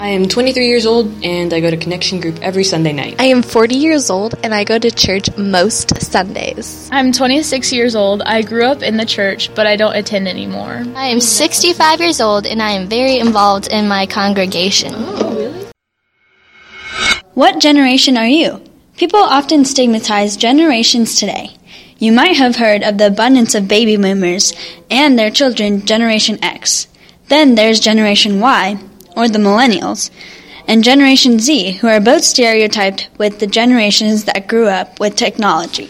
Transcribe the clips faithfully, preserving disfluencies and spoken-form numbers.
I am twenty-three years old, and I go to Connection Group every Sunday night. I am forty years old, and I go to church most Sundays. I'm twenty-six years old. I grew up in the church, but I don't attend anymore. I am sixty-five years old, and I am very involved in my congregation. Oh, really? What generation are you? People often stigmatize generations today. You might have heard of the abundance of baby boomers and their children, Generation X. Then there's Generation Y, or the millennials, and Generation Z, who are both stereotyped with the generations that grew up with technology.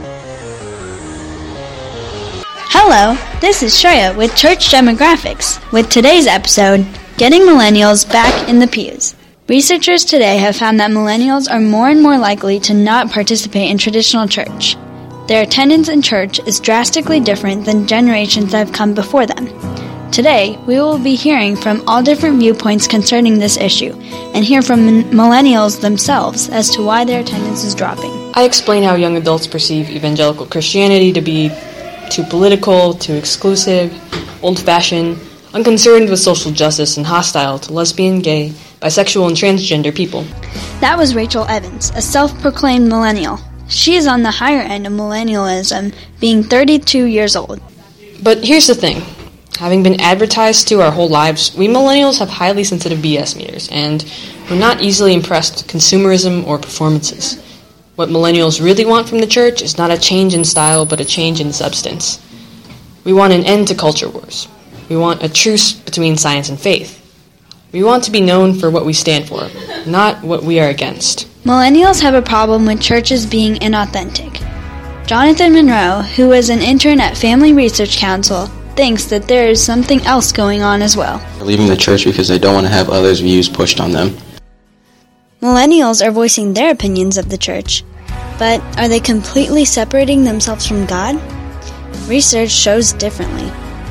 Hello, this is Shreya with Church Demographics, with today's episode, Getting Millennials Back in the Pews. Researchers today have found that millennials are more and more likely to not participate in traditional church. Their attendance in church is drastically different than generations that have come before them. Today, we will be hearing from all different viewpoints concerning this issue, and hear from millennials themselves as to why their attendance is dropping. I explain how young adults perceive evangelical Christianity to be too political, too exclusive, old-fashioned, unconcerned with social justice, and hostile to lesbian, gay, bisexual, and transgender people. That was Rachel Evans, a self-proclaimed millennial. She is on the higher end of millennialism, being thirty-two years old. But here's the thing. Having been advertised to our whole lives, we millennials have highly sensitive B S meters, and we're not easily impressed with consumerism or performances. What millennials really want from the church is not a change in style, but a change in substance. We want an end to culture wars. We want a truce between science and faith. We want to be known for what we stand for, not what we are against. Millennials have a problem with churches being inauthentic. Jonathan Monroe, who was an intern at Family Research Council, thinks that there is something else going on as well. They're leaving the church because they don't want to have others' views pushed on them. Millennials are voicing their opinions of the church, but are they completely separating themselves from God? Research shows differently.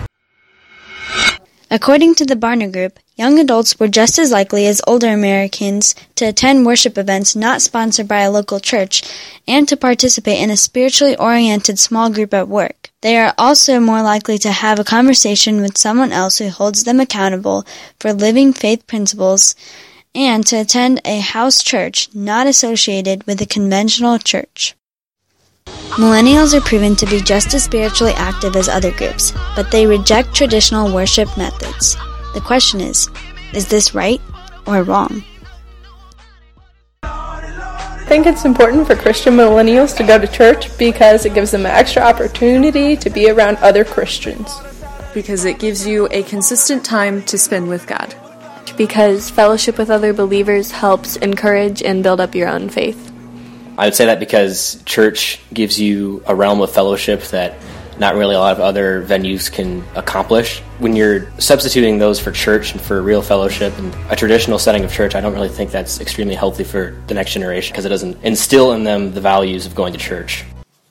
According to the Barna Group, young adults were just as likely as older Americans to attend worship events not sponsored by a local church and to participate in a spiritually oriented small group at work. They are also more likely to have a conversation with someone else who holds them accountable for living faith principles and to attend a house church not associated with a conventional church. Millennials are proven to be just as spiritually active as other groups, but they reject traditional worship methods. The question is, is this right or wrong? I think it's important for Christian millennials to go to church because it gives them an extra opportunity to be around other Christians. Because it gives you a consistent time to spend with God. Because fellowship with other believers helps encourage and build up your own faith. I would say that because church gives you a realm of fellowship that not really a lot of other venues can accomplish. When you're substituting those for church and for real fellowship and a traditional setting of church, I don't really think that's extremely healthy for the next generation because it doesn't instill in them the values of going to church.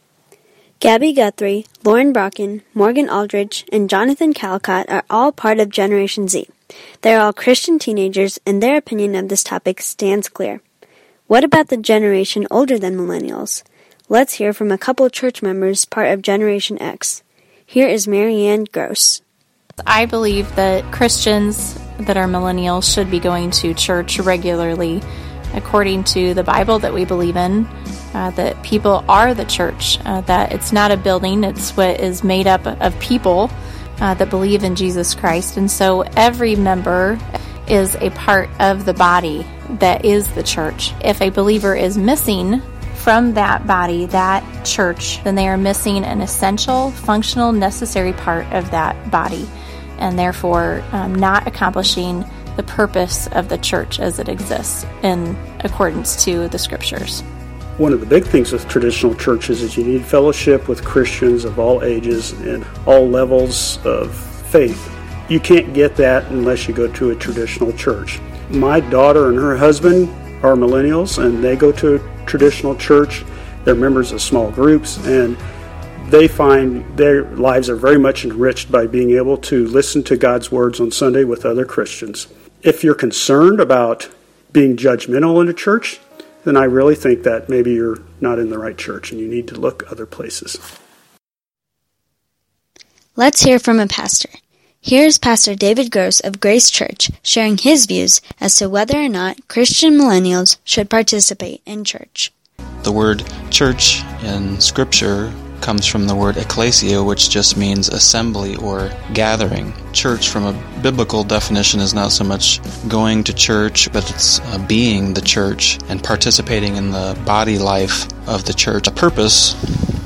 Gabby Guthrie, Lauren Brocken, Morgan Aldridge, and Jonathan Calcott are all part of Generation Z. They are all Christian teenagers, and their opinion of this topic stands clear. What about the generation older than millennials? Let's hear from a couple church members part of Generation X. Here is Marianne Gross. I believe that Christians that are millennials should be going to church regularly according to the Bible that we believe in, uh, that people are the church, uh, that it's not a building, it's what is made up of people uh, that believe in Jesus Christ. And so every member is a part of the body that is the church. If a believer is missing from that body, that church, then they are missing an essential, functional, necessary part of that body, and therefore um, not accomplishing the purpose of the church as it exists in accordance to the scriptures. One of the big things with traditional churches is you need fellowship with Christians of all ages and all levels of faith. You can't get that unless you go to a traditional church. My daughter and her husband are millennials, and they go to a traditional church. They're members of small groups, and they find their lives are very much enriched by being able to listen to God's words on Sunday with other Christians. If you're concerned about being judgmental in a church, then I really think that maybe you're not in the right church and you need to look other places. Let's hear from a pastor. Here's Pastor David Gross of Grace Church sharing his views as to whether or not Christian millennials should participate in church. The word church in Scripture comes from the word ecclesia, which just means assembly or gathering. Church, from a biblical definition, is not so much going to church, but it's uh, being the church and participating in the body life of the church. A purpose,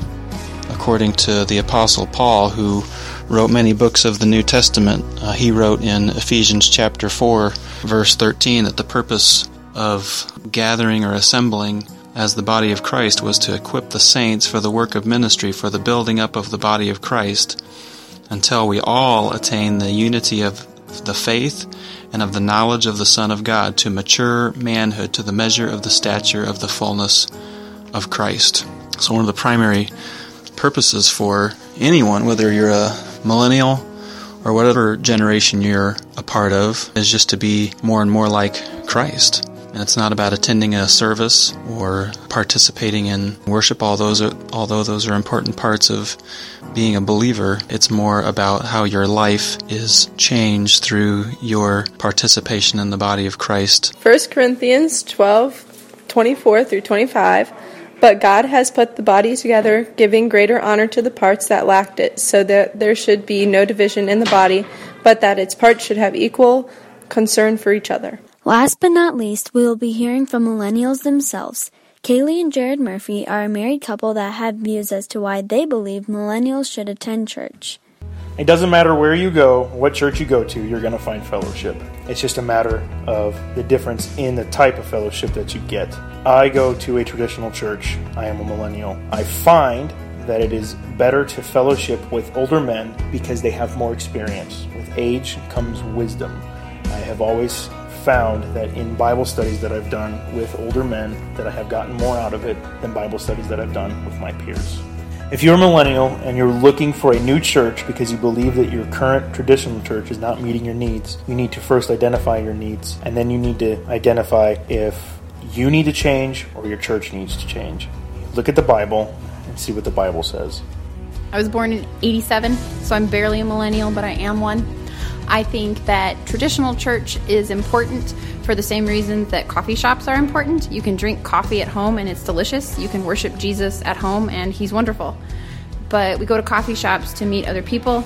according to the Apostle Paul, who wrote many books of the New Testament, uh, he wrote in Ephesians chapter four, verse thirteen, that the purpose of gathering or assembling as the body of Christ was to equip the saints for the work of ministry, for the building up of the body of Christ, until we all attain the unity of the faith and of the knowledge of the Son of God, to mature manhood, to the measure of the stature of the fullness of Christ. So one of the primary purposes for anyone, whether you're a millennial or whatever generation you're a part of, is just to be more and more like Christ. And it's not about attending a service or participating in worship, although those are, although those are important parts of being a believer. It's more about how your life is changed through your participation in the body of Christ. First Corinthians twelve, twenty-four through twenty-five. But God has put the body together, giving greater honor to the parts that lacked it, so that there should be no division in the body, but that its parts should have equal concern for each other. Last but not least, we will be hearing from millennials themselves. Kaylee and Jared Murphy are a married couple that have views as to why they believe millennials should attend church. It doesn't matter where you go, what church you go to, you're going to find fellowship. It's just a matter of the difference in the type of fellowship that you get. I go to a traditional church. I am a millennial. I find that it is better to fellowship with older men because they have more experience. With age comes wisdom. I have always found that in Bible studies that I've done with older men that I have gotten more out of it than Bible studies that I've done with my peers. If you're a millennial and you're looking for a new church because you believe that your current traditional church is not meeting your needs, you need to first identify your needs, and then you need to identify if you need to change or your church needs to change. Look at the Bible and see what the Bible says. I was born in eighty-seven, so I'm barely a millennial, but I am one. I think that traditional church is important for the same reasons that coffee shops are important. You can drink coffee at home and it's delicious. You can worship Jesus at home and he's wonderful. But we go to coffee shops to meet other people,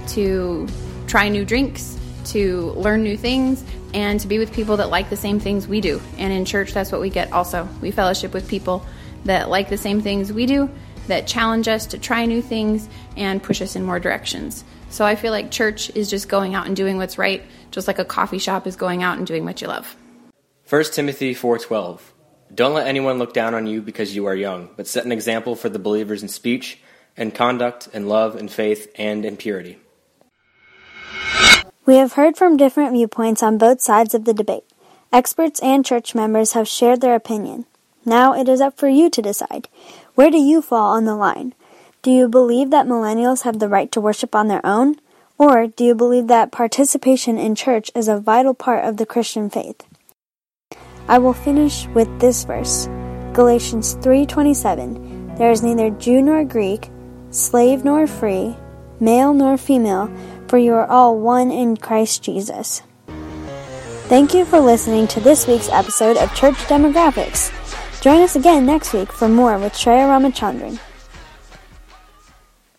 to try new drinks, to learn new things, and to be with people that like the same things we do. And in church, that's what we get also. We fellowship with people that like the same things we do, that challenge us to try new things and push us in more directions. So I feel like church is just going out and doing what's right, just like a coffee shop is going out and doing what you love. First Timothy four twelve. Don't let anyone look down on you because you are young, but set an example for the believers in speech and conduct and love and faith and in purity. We have heard from different viewpoints on both sides of the debate. Experts and church members have shared their opinion. Now it is up for you to decide. Where do you fall on the line? Do you believe that millennials have the right to worship on their own? Or do you believe that participation in church is a vital part of the Christian faith? I will finish with this verse, Galatians three twenty-seven. There is neither Jew nor Greek, slave nor free, male nor female, for you are all one in Christ Jesus. Thank you for listening to this week's episode of Church Demographics. Join us again next week for more with Shreya Ramachandran.